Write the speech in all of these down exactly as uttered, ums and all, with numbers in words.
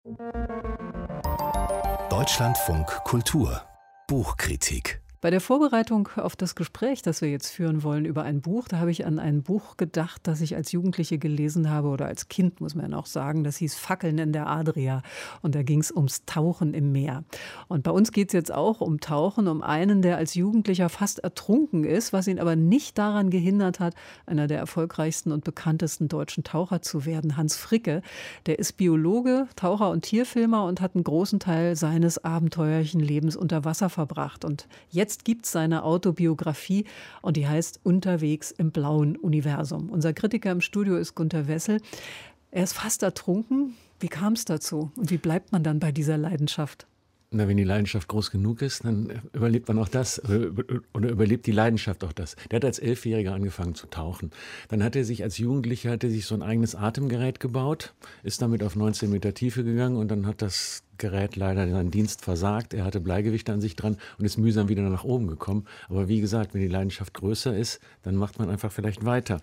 Deutschlandfunk Kultur Buchkritik. Bei der Vorbereitung auf das Gespräch, das wir jetzt führen wollen über ein Buch, da habe ich an ein Buch gedacht, das ich als Jugendliche gelesen habe oder als Kind, muss man ja auch sagen. Das hieß Fackeln in der Adria und da ging es ums Tauchen im Meer. Und bei uns geht es jetzt auch um Tauchen, um einen, der als Jugendlicher fast ertrunken ist, was ihn aber nicht daran gehindert hat, einer der erfolgreichsten und bekanntesten deutschen Taucher zu werden. Hans Fricke, der ist Biologe, Taucher und Tierfilmer und hat einen großen Teil seines abenteuerlichen Lebens unter Wasser verbracht. Und jetzt gibt es seine Autobiografie und die heißt Unterwegs im blauen Universum. Unser Kritiker im Studio ist Günter Wessel. Er ist fast ertrunken. Wie kam es dazu und wie bleibt man dann bei dieser Leidenschaft? Na, wenn die Leidenschaft groß genug ist, dann überlebt man auch das oder überlebt die Leidenschaft auch das. Der hat als Elfjähriger angefangen zu tauchen. Dann hat er sich als Jugendlicher hat er sich so ein eigenes Atemgerät gebaut, ist damit auf neunzehn Meter Tiefe gegangen und dann hat das Gerät leider seinen Dienst versagt. Er hatte Bleigewichte an sich dran und ist mühsam wieder nach oben gekommen. Aber wie gesagt, wenn die Leidenschaft größer ist, dann macht man einfach vielleicht weiter.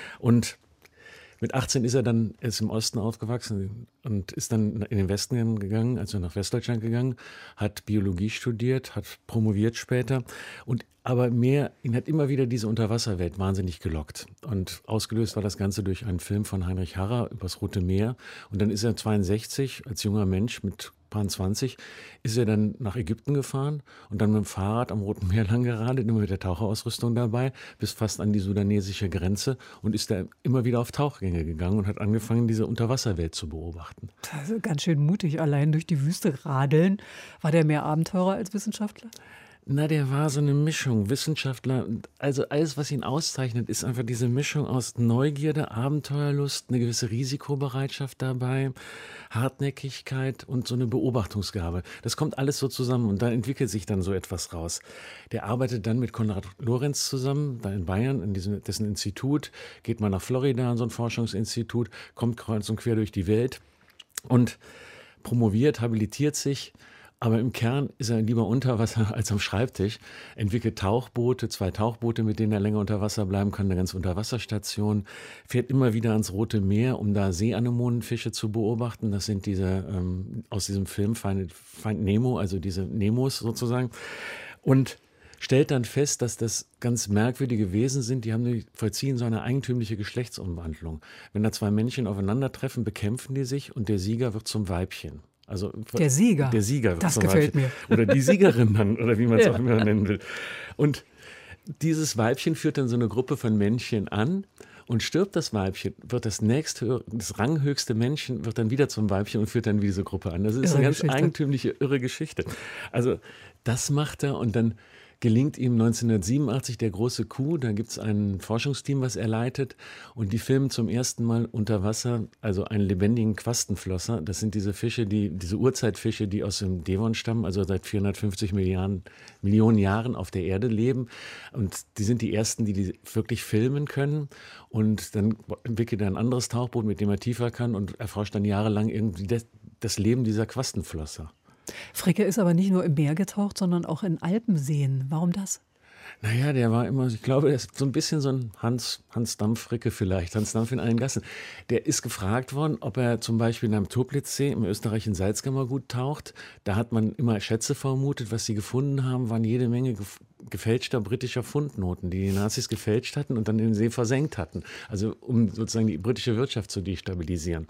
Und mit achtzehn ist er dann ist im Osten aufgewachsen und ist dann in den Westen gegangen, also nach Westdeutschland gegangen, hat Biologie studiert, hat promoviert später. Und aber mehr, ihn hat immer wieder diese Unterwasserwelt wahnsinnig gelockt. Und ausgelöst war das Ganze durch einen Film von Heinrich Harrer übers Rote Meer. Und dann ist er zweiundsechzig als junger Mensch mit paar zwanzig, ist er dann nach Ägypten gefahren und dann mit dem Fahrrad am Roten Meer lang geradet, immer mit der Taucherausrüstung dabei, bis fast an die sudanesische Grenze und ist da immer wieder auf Tauchgänge gegangen und hat angefangen, diese Unterwasserwelt zu beobachten. Das ist ganz schön mutig, allein durch die Wüste radeln. War der mehr Abenteurer als Wissenschaftler? Na, der war so eine Mischung, Wissenschaftler, also alles, was ihn auszeichnet, ist einfach diese Mischung aus Neugierde, Abenteuerlust, eine gewisse Risikobereitschaft dabei, Hartnäckigkeit und so eine Beobachtungsgabe. Das kommt alles so zusammen und da entwickelt sich dann so etwas raus. Der arbeitet dann mit Konrad Lorenz zusammen, da in Bayern, in diesem, dessen Institut, geht mal nach Florida an so ein Forschungsinstitut, kommt kreuz und quer durch die Welt und promoviert, habilitiert sich. Aber im Kern ist er lieber unter Wasser als am Schreibtisch, entwickelt Tauchboote, zwei Tauchboote, mit denen er länger unter Wasser bleiben kann, eine ganze Unterwasserstation, fährt immer wieder ans Rote Meer, um da Seeanemonenfische zu beobachten. Das sind diese ähm, aus diesem Film Find, Find Nemo, also diese Nemos sozusagen. Und stellt dann fest, dass das ganz merkwürdige Wesen sind, die haben vollziehen so eine eigentümliche Geschlechtsumwandlung. Wenn da zwei Männchen aufeinandertreffen, bekämpfen die sich und der Sieger wird zum Weibchen. Also der Sieger. Der Sieger. Das gefällt mir. Oder die Siegerin dann, oder wie man es ja. auch immer nennen will. Und dieses Weibchen führt dann so eine Gruppe von Männchen an und stirbt das Weibchen, wird das nächsthöhere, das ranghöchste Männchen wird dann wieder zum Weibchen und führt dann diese Gruppe an. Das ist irre eine ganz Geschichte. Eigentümliche, irre Geschichte. Also das macht er und dann gelingt ihm neunzehnhundertsiebenundachtzig der große Coup. Da gibt es ein Forschungsteam, was er leitet. Und die filmen zum ersten Mal unter Wasser, also einen lebendigen Quastenflosser. Das sind diese Fische, die, diese Urzeitfische, die aus dem Devon stammen, also seit vierhundertfünfzig Milliarden, Millionen Jahren auf der Erde leben. Und die sind die ersten, die die wirklich filmen können. Und dann entwickelt er ein anderes Tauchboot, mit dem er tiefer kann und erforscht dann jahrelang irgendwie das, das Leben dieser Quastenflosser. Fricke ist aber nicht nur im Meer getaucht, sondern auch in Alpenseen. Warum das? Naja, der war immer, ich glaube, der ist so ein bisschen so ein Hans, Hans Dampf-Fricke vielleicht, Hans Dampf in allen Gassen. Der ist gefragt worden, ob er zum Beispiel in einem Toplitzsee im österreichischen Salzkammergut taucht. Da hat man immer Schätze vermutet. Was sie gefunden haben, waren jede Menge gefälschter britischer Pfundnoten, die die Nazis gefälscht hatten und dann in den See versenkt hatten. Also um sozusagen die britische Wirtschaft zu destabilisieren.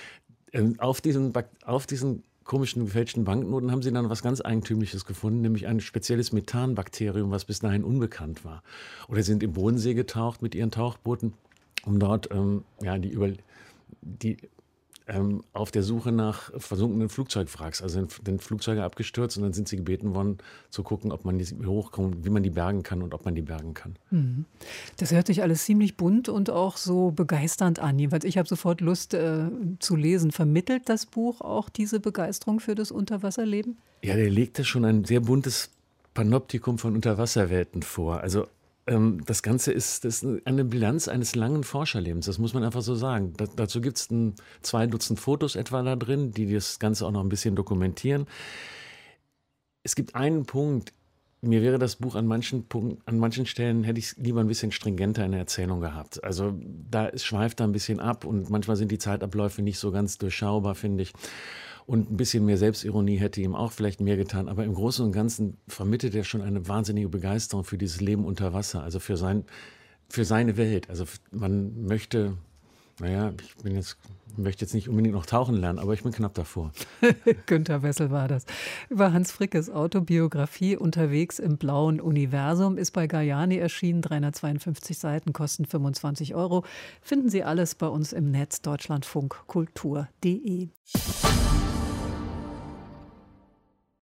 Auf diesen, auf diesen komischen gefälschten Banknoten haben sie dann was ganz Eigentümliches gefunden, nämlich ein spezielles Methanbakterium, was bis dahin unbekannt war. Oder sind im Bodensee getaucht mit ihren Tauchbooten, um dort ähm, ja, die, über, die ähm, auf der Suche nach versunkenen Flugzeugwracks, also sind Flugzeuge abgestürzt und dann sind sie gebeten worden zu gucken, ob man die hochkommt, wie man die bergen kann und ob man die bergen kann. Das hört sich alles ziemlich bunt und auch so begeisternd an. Jedenfalls ich habe sofort Lust äh, zu lesen. Vermittelt das Buch auch diese Begeisterung für das Unterwasserleben? Ja, der legte schon ein sehr buntes Panoptikum von Unterwasserwelten vor. Also ähm, das Ganze ist, das ist eine Bilanz eines langen Forscherlebens, das muss man einfach so sagen. Da, dazu gibt es zwei Dutzend Fotos etwa da drin, die das Ganze auch noch ein bisschen dokumentieren. Es gibt einen Punkt, mir wäre das Buch an manchen Punkten, an manchen Stellen hätte ich es lieber ein bisschen stringenter in der Erzählung gehabt. Also da es schweift da ein bisschen ab und manchmal sind die Zeitabläufe nicht so ganz durchschaubar, finde ich. Und ein bisschen mehr Selbstironie hätte ihm auch vielleicht mehr getan. Aber im Großen und Ganzen vermittelt er schon eine wahnsinnige Begeisterung für dieses Leben unter Wasser, also für, sein, für seine Welt. Also man möchte, naja, ich bin jetzt, möchte jetzt nicht unbedingt noch tauchen lernen, aber ich bin knapp davor. Günter Wessel war das. Über Hans Frickes Autobiografie Unterwegs im blauen Universum ist bei Galliani erschienen. dreihundertzweiundfünfzig Seiten, kosten fünfundzwanzig Euro. Finden Sie alles bei uns im Netz deutschlandfunk kultur punkt de.